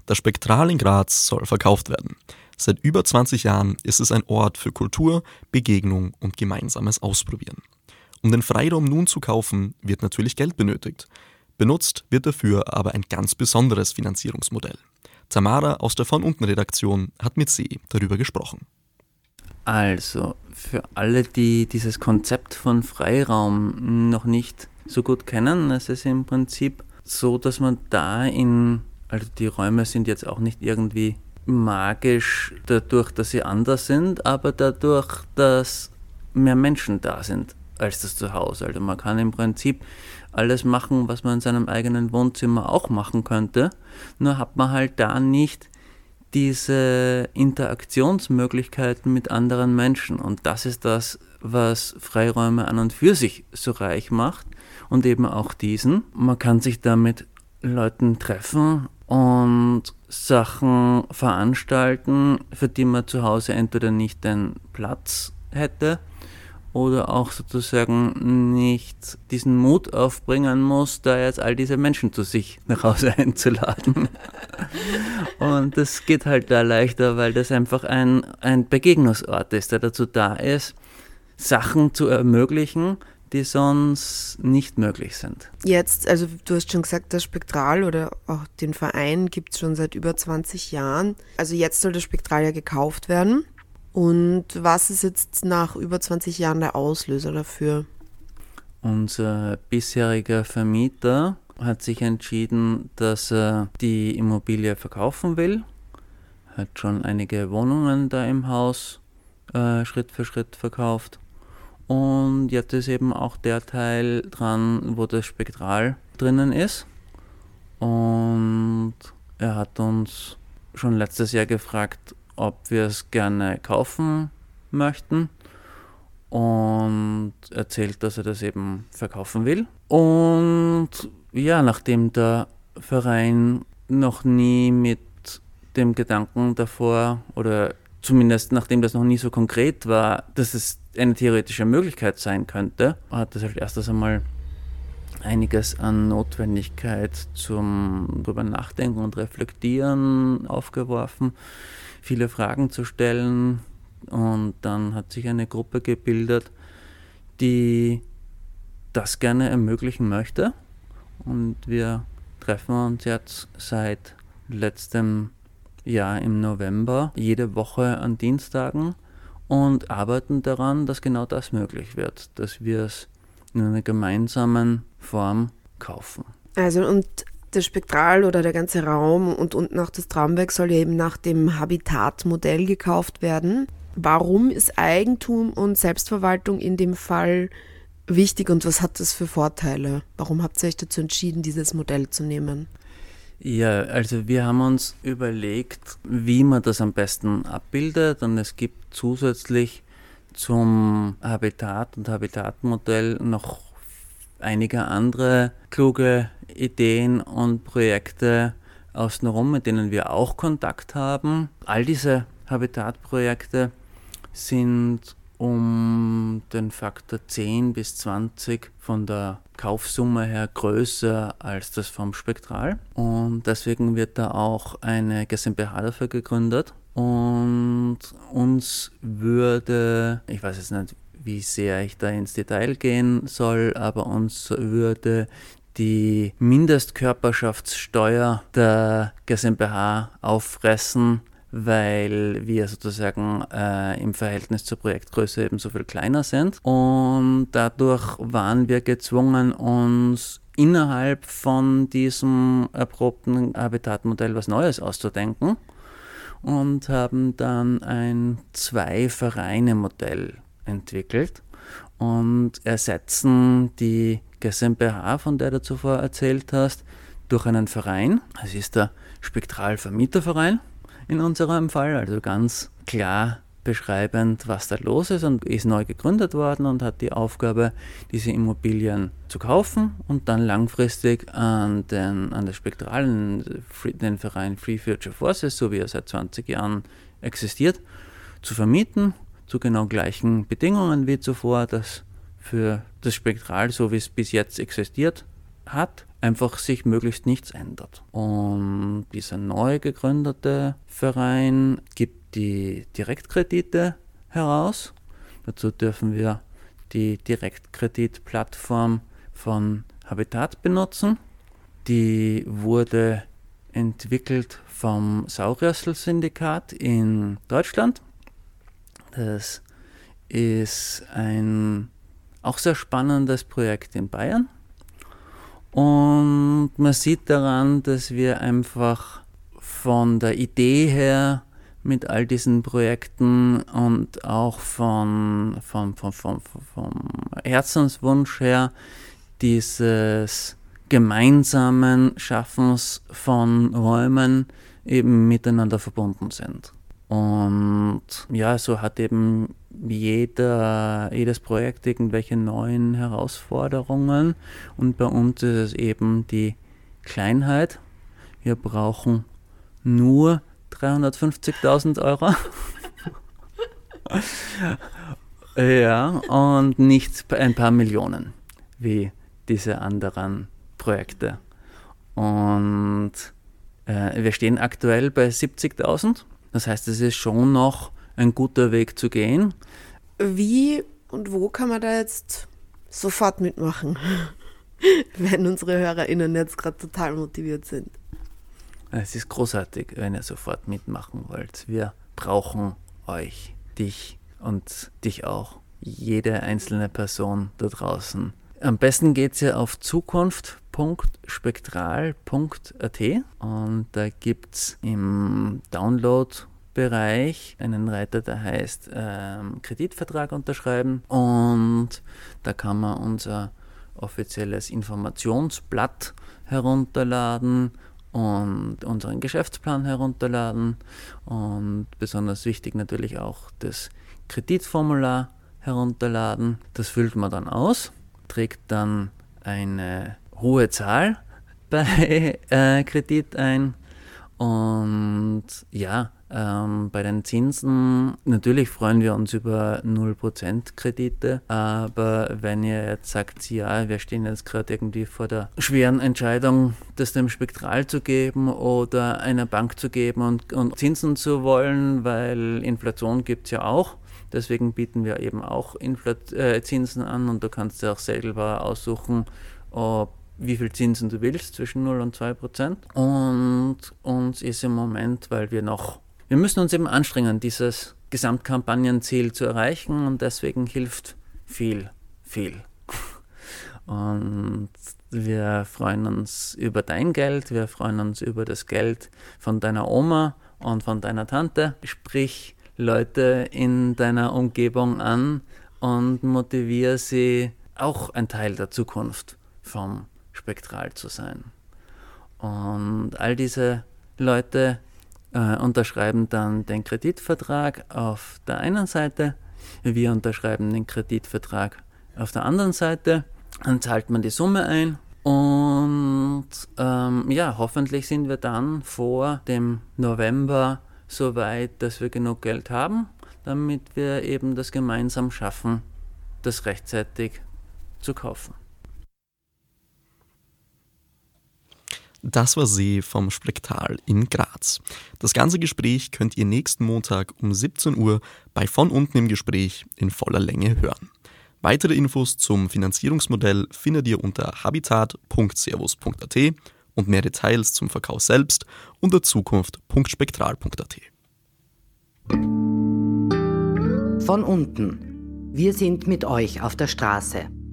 Das Spektral in Graz soll verkauft werden. Seit über 20 Jahren ist es ein Ort für Kultur, Begegnung und gemeinsames Ausprobieren. Um den Freiraum nun zu kaufen, wird natürlich Geld benötigt. Benutzt wird dafür aber ein ganz besonderes Finanzierungsmodell. Tamara aus der Von Unten Redaktion hat mit See darüber gesprochen. Also, für alle, die dieses Konzept von Freiraum noch nicht so gut kennen, es ist im Prinzip so, dass man also die Räume sind jetzt auch nicht irgendwie magisch dadurch, dass sie anders sind, aber dadurch, dass mehr Menschen da sind als das Zuhause. Also man kann im Prinzip alles machen, was man in seinem eigenen Wohnzimmer auch machen könnte, nur hat man halt da nicht diese Interaktionsmöglichkeiten mit anderen Menschen. Und das ist das, was Freiräume an und für sich so reich macht und eben auch diesen. Man kann sich da mit Leuten treffen und Sachen veranstalten, für die man zu Hause entweder nicht den Platz hätte oder auch sozusagen nicht diesen Mut aufbringen muss, da jetzt all diese Menschen zu sich nach Hause einzuladen. Und das geht halt da leichter, weil das einfach ein Begegnungsort ist, der dazu da ist, Sachen zu ermöglichen, die sonst nicht möglich sind. Jetzt, also du hast schon gesagt, das Spektral oder auch den Verein gibt es schon seit über 20 Jahren. Also jetzt soll das Spektral ja gekauft werden. Und was ist jetzt nach über 20 Jahren der Auslöser dafür? Unser bisheriger Vermieter hat sich entschieden, dass er die Immobilie verkaufen will. Hat schon einige Wohnungen da im Haus Schritt für Schritt verkauft. Und jetzt ist eben auch der Teil dran, wo das Spektral drinnen ist. Und er hat uns schon letztes Jahr gefragt, ob wir es gerne kaufen möchten. Und erzählt, dass er das eben verkaufen will. Und ja, nachdem der Verein noch nie mit dem Gedanken davor, oder zumindest nachdem das noch nie so konkret war, dass es eine theoretische Möglichkeit sein könnte, hat das halt erst einmal einiges an Notwendigkeit zum drüber nachdenken und reflektieren aufgeworfen, viele Fragen zu stellen. Und dann hat sich eine Gruppe gebildet, die das gerne ermöglichen möchte. Und wir treffen uns jetzt seit letztem Jahr im November jede Woche an Dienstagen und arbeiten daran, dass genau das möglich wird, dass wir es in einer gemeinsamen Form kaufen. Also und das Spektral oder der ganze Raum und unten auch das Traumwerk soll ja eben nach dem Habitat-Modell gekauft werden. Warum ist Eigentum und Selbstverwaltung in dem Fall wichtig und was hat das für Vorteile? Warum habt ihr euch dazu entschieden, dieses Modell zu nehmen? Ja, also wir haben uns überlegt, wie man das am besten abbildet, und es gibt zusätzlich zum Habitat und Habitatmodell noch einige andere kluge Ideen und Projekte außenrum, mit denen wir auch Kontakt haben. All diese Habitatprojekte sind um den Faktor 10 bis 20 von der Kaufsumme her größer als das vom Spektral. Und deswegen wird da auch eine GmbH dafür gegründet. Und uns würde, ich weiß jetzt nicht, wie sehr ich da ins Detail gehen soll, aber uns würde die Mindestkörperschaftssteuer der GmbH auffressen, weil wir sozusagen im Verhältnis zur Projektgröße eben so viel kleiner sind. Und dadurch waren wir gezwungen, uns innerhalb von diesem erprobten Habitatmodell was Neues auszudenken und haben dann ein Zwei-Vereine-Modell entwickelt und ersetzen die GmbH, von der du zuvor erzählt hast, durch einen Verein. Es ist der Spektral-Vermieterverein in unserem Fall, also ganz klar beschreibend, was da los ist, und ist neu gegründet worden und hat die Aufgabe, diese Immobilien zu kaufen und dann langfristig an das Spektral, den Verein Free Future Forces, so wie er seit 20 Jahren existiert, zu vermieten, zu genau gleichen Bedingungen wie zuvor, das für das Spektral, so wie es bis jetzt existiert hat, einfach sich möglichst nichts ändert. Und dieser neu gegründete Verein gibt die Direktkredite heraus. Dazu dürfen wir die Direktkreditplattform von Habitat benutzen. Die wurde entwickelt vom Sauriersel-Syndikat in Deutschland. Das ist ein auch sehr spannendes Projekt in Bayern. Und man sieht daran, dass wir einfach von der Idee her mit all diesen Projekten und auch vom Herzenswunsch her dieses gemeinsamen Schaffens von Räumen eben miteinander verbunden sind. Und ja, so hat eben jedes Projekt irgendwelche neuen Herausforderungen, und bei uns ist es eben die Kleinheit. Wir brauchen nur 350.000 Euro. Ja, und nicht ein paar Millionen, wie diese anderen Projekte. Und wir stehen aktuell bei 70.000. Das heißt, es ist schon noch ein guter Weg zu gehen. Wie und wo kann man da jetzt sofort mitmachen, wenn unsere HörerInnen jetzt gerade total motiviert sind? Es ist großartig, wenn ihr sofort mitmachen wollt. Wir brauchen euch, dich und dich auch, jede einzelne Person da draußen. Am besten geht es ja auf zukunft.spektral.at und da gibt es im Download-Bereich einen Reiter, der heißt Kreditvertrag unterschreiben, und da kann man unser offizielles Informationsblatt herunterladen und unseren Geschäftsplan herunterladen und besonders wichtig natürlich auch das Kreditformular herunterladen. Das füllt man dann aus, trägt dann eine hohe Zahl bei Kredit ein, und ja, bei den Zinsen, natürlich freuen wir uns über 0% Kredite, aber wenn ihr jetzt sagt, ja, wir stehen jetzt gerade irgendwie vor der schweren Entscheidung, das dem Spektral zu geben oder einer Bank zu geben und Zinsen zu wollen, weil Inflation gibt es ja auch. Deswegen bieten wir eben auch Zinsen an, und du kannst dir auch selber aussuchen, wie viel Zinsen du willst, zwischen 0 und 2%. Und uns ist im Moment, weil wir müssen uns eben anstrengen, dieses Gesamtkampagnenziel zu erreichen, und deswegen hilft viel. Und wir freuen uns über dein Geld, wir freuen uns über das Geld von deiner Oma und von deiner Tante. Sprich Leute in deiner Umgebung an und motiviere sie, auch ein Teil der Zukunft vom Spektral zu sein. Und all diese Leute unterschreiben dann den Kreditvertrag auf der einen Seite, wir unterschreiben den Kreditvertrag auf der anderen Seite, dann zahlt man die Summe ein, und hoffentlich sind wir dann vor dem November so weit, dass wir genug Geld haben, damit wir eben das gemeinsam schaffen, das rechtzeitig zu kaufen. Das war sie vom Spektral in Graz. Das ganze Gespräch könnt ihr nächsten Montag um 17 Uhr bei Von unten im Gespräch in voller Länge hören. Weitere Infos zum Finanzierungsmodell findet ihr unter habitat.servus.at und mehr Details zum Verkauf selbst unter zukunft.spektral.at. Von unten. Wir sind mit euch auf der Straße.